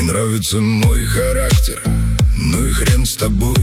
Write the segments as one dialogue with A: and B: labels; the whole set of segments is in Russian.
A: нравится мой характер, ну и хрен с тобой.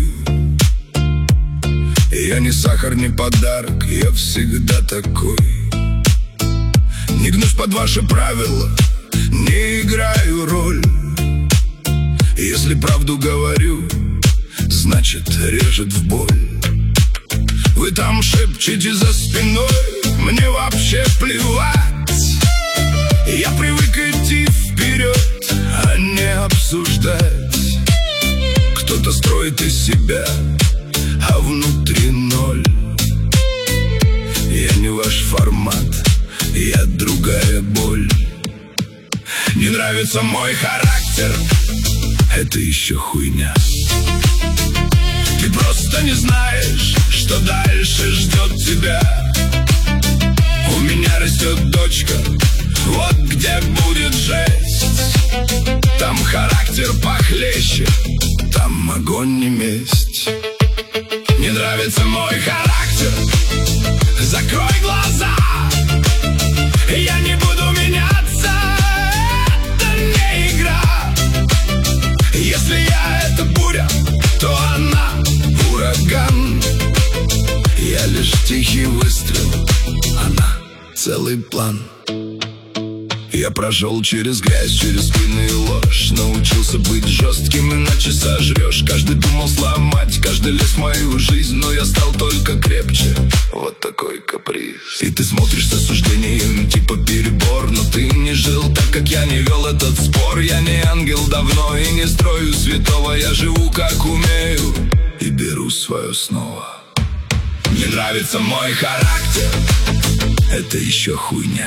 A: Я не сахар, не подарок, я всегда такой. Не гнусь под ваши правила, не играю роль. Если правду говорю, значит режет в боль. Вы там шепчете за спиной, мне вообще плевать. Я привык идти вперед, а не обсуждать. Кто-то строит из себя, а внутри ноль. Я не ваш формат, я другая боль. Не нравится мой характер, это еще хуйня. Ты просто не знаешь, что дальше ждет тебя. У меня растет дочка, вот где будет жесть. Там характер похлеще, там огонь не месть. Не нравится мой характер, закрой глаза. Я не буду меняться, это не игра. Если я это буря, то она ураган. Я лишь тихий выстрел, она целый план. Я прошел через грязь, через спины и ложь. Научился быть жестким, иначе сожрешь. Каждый думал сломать, каждый лез в мою жизнь, но я стал только крепче. Вот такой каприз. И ты смотришь с осуждением, типа перебор. Но ты не жил так, как я, не вел этот спор. Я не ангел давно и не строю святого. Я живу как умею и беру свое снова. Не нравится мой характер, это еще хуйня.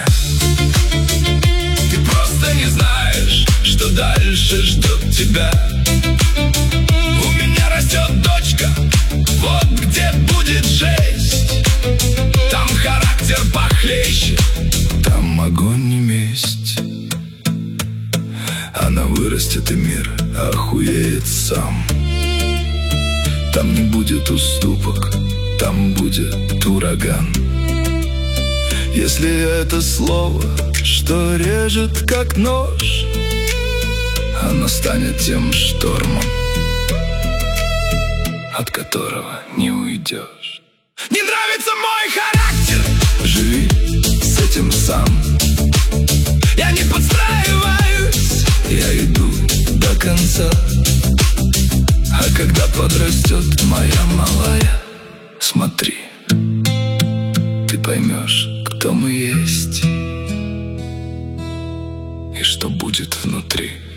A: Ты просто не знаешь, что дальше ждет тебя. У меня растет дочка, вот где будет жесть. Там характер похлеще, там огонь не месть. Она вырастет и мир охуеет сам. Там не будет уступок, там будет ураган. Если это слово, что режет как нож, оно станет тем штормом, от которого не уйдешь. Не нравится мой характер, живи с этим сам. Я не подстраиваюсь, я иду до конца. А когда подрастет моя малая, смотри, ты поймешь, кто мы есть и что будет внутри.